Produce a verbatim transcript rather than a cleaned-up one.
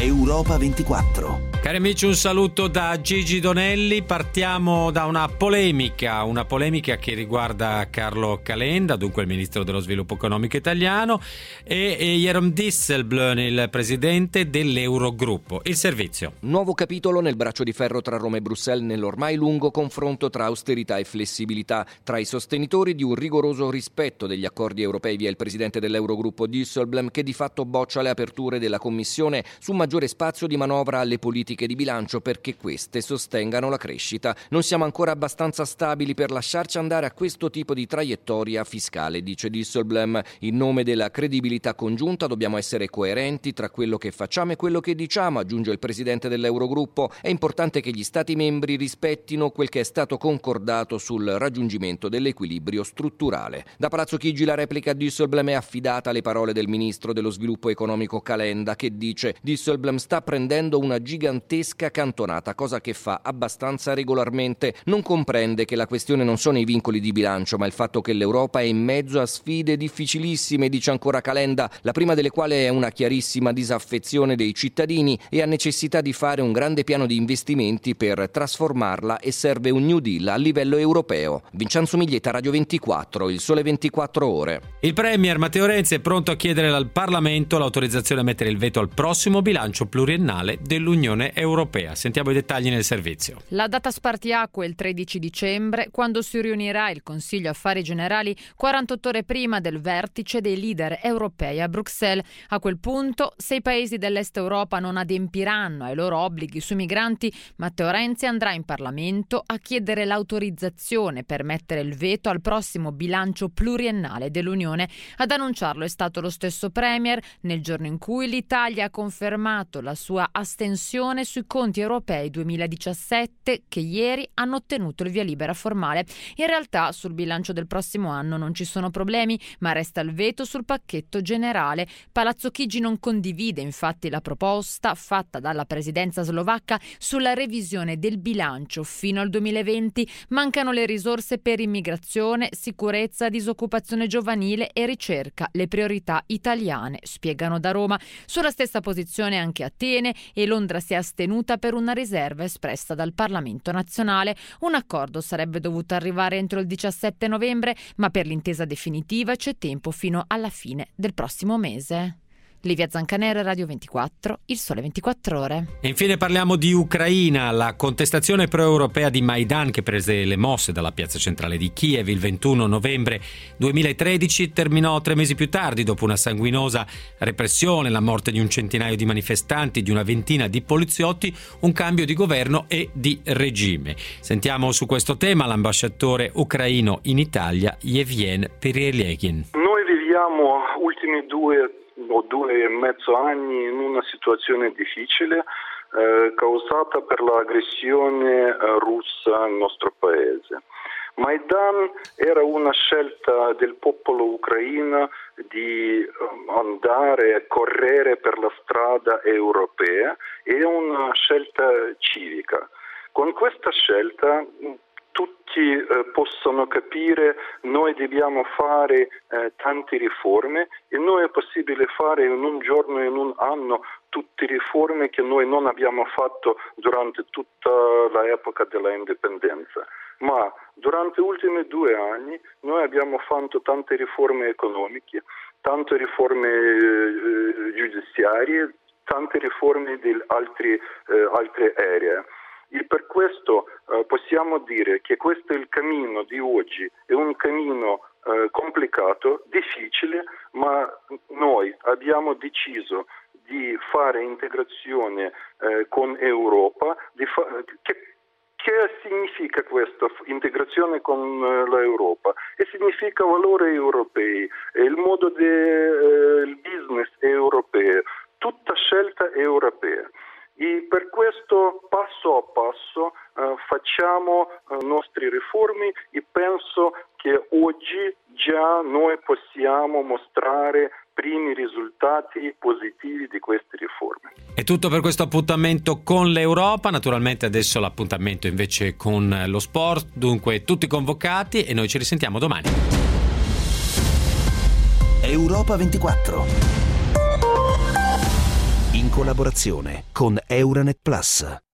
Europa ventiquattro. Cari amici, un saluto da Gigi Donelli. Partiamo da una polemica, una polemica che riguarda Carlo Calenda, dunque il ministro dello sviluppo economico italiano, e, e Jeroen Dijsselbloem, il presidente dell'Eurogruppo. Il servizio. Nuovo capitolo nel braccio di ferro tra Roma e Bruxelles nell'ormai lungo confronto tra austerità e flessibilità. Tra i sostenitori di un rigoroso rispetto degli accordi europei vi è il presidente dell'Eurogruppo Dijsselbloem, che di fatto boccia le aperture della Commissione su maggiore spazio di manovra alle politiche di bilancio perché queste sostengano la crescita. Non siamo ancora abbastanza stabili per lasciarci andare a questo tipo di traiettoria fiscale, dice Dijsselbloem. In nome della credibilità congiunta dobbiamo essere coerenti tra quello che facciamo e quello che diciamo, aggiunge il presidente dell'Eurogruppo. È importante che gli Stati membri rispettino quel che è stato concordato sul raggiungimento dell'equilibrio strutturale. Da Palazzo Chigi la replica a Dijsselbloem è affidata alle parole del ministro dello sviluppo economico Calenda, che dice: Dijsselbloem sta prendendo una gigantesca cantonata, cosa che fa abbastanza regolarmente. Non comprende che la questione non sono i vincoli di bilancio, ma il fatto che l'Europa è in mezzo a sfide difficilissime, dice ancora Calenda, la prima delle quali è una chiarissima disaffezione dei cittadini e ha necessità di fare un grande piano di investimenti per trasformarla, e serve un New Deal a livello europeo. Vincenzo Miglietta, Radio ventiquattro, il Sole ventiquattro Ore. Il premier Matteo Renzi è pronto a chiedere al Parlamento l'autorizzazione a mettere il veto al prossimo bilancio pluriennale dell'Unione Europea. Sentiamo i dettagli nel servizio. La data spartiacque è il tredici dicembre, quando si riunirà il Consiglio Affari Generali quarantotto ore prima del vertice dei leader europei a Bruxelles. A quel punto, se i paesi dell'Est Europa non adempiranno ai loro obblighi sui migranti, Matteo Renzi andrà in Parlamento a chiedere l'autorizzazione per mettere il veto al prossimo bilancio pluriennale dell'Unione. Ad annunciarlo è stato lo stesso Premier nel giorno in cui l'Italia ha confermato la sua astensione sui conti europei duemiladiciassette, che ieri hanno ottenuto il via libera formale. In realtà sul bilancio del prossimo anno non ci sono problemi, ma resta il veto sul pacchetto generale. Palazzo Chigi non condivide infatti la proposta fatta dalla presidenza slovacca sulla revisione del bilancio fino al duemilaventi. Mancano le risorse per immigrazione, sicurezza, disoccupazione giovanile e ricerca, le priorità italiane, spiegano da Roma. Sulla stessa posizione anche Atene, e Londra si è astenuta per una riserva espressa dal Parlamento nazionale. Un accordo sarebbe dovuto arrivare entro il diciassette novembre, ma per l'intesa definitiva c'è tempo fino alla fine del prossimo mese. Livia Zancanero, Radio ventiquattro, il Sole ventiquattro Ore. E infine parliamo di Ucraina. La contestazione pro-europea di Maidan, che prese le mosse dalla piazza centrale di Kiev il ventuno novembre duemilatredici, terminò tre mesi più tardi, dopo una sanguinosa repressione, la morte di un centinaio di manifestanti, di una ventina di poliziotti, un cambio di governo e di regime. Sentiamo su questo tema l'ambasciatore ucraino in Italia, Yevhen Perelygin. Noi viviamo ultimi due o due e mezzo anni in una situazione difficile eh, causata per l'aggressione eh, russa al nostro paese. Maidan era una scelta del popolo ucraino di eh, andare a correre per la strada europea, è una scelta civica. Con questa scelta tutti eh, possono capire, noi dobbiamo fare eh, tante riforme, e noi è possibile fare in un giorno, in un anno, tutte riforme che noi non abbiamo fatto durante tutta l'epoca della indipendenza. Ma durante gli ultimi due anni noi abbiamo fatto tante riforme economiche, tante riforme eh, giudiziarie, tante riforme di altri, eh, altre aree. E per questo eh, possiamo dire che questo è il cammino di oggi, è un cammino eh, complicato, difficile, ma noi abbiamo deciso di fare integrazione eh, con Europa. Di fa- che, che significa questa integrazione con eh, l'Europa? E significa valori europei, il modo del eh, business europeo, tutta scelta europea. E per questo passo a passo eh, facciamo eh, nostre riforme, e penso che oggi già noi possiamo mostrare primi risultati positivi di queste riforme. È tutto per questo appuntamento con l'Europa. Naturalmente adesso l'appuntamento invece con lo sport, dunque tutti convocati, e noi ci risentiamo domani. Europa ventiquattro. In collaborazione con Euranet Plus.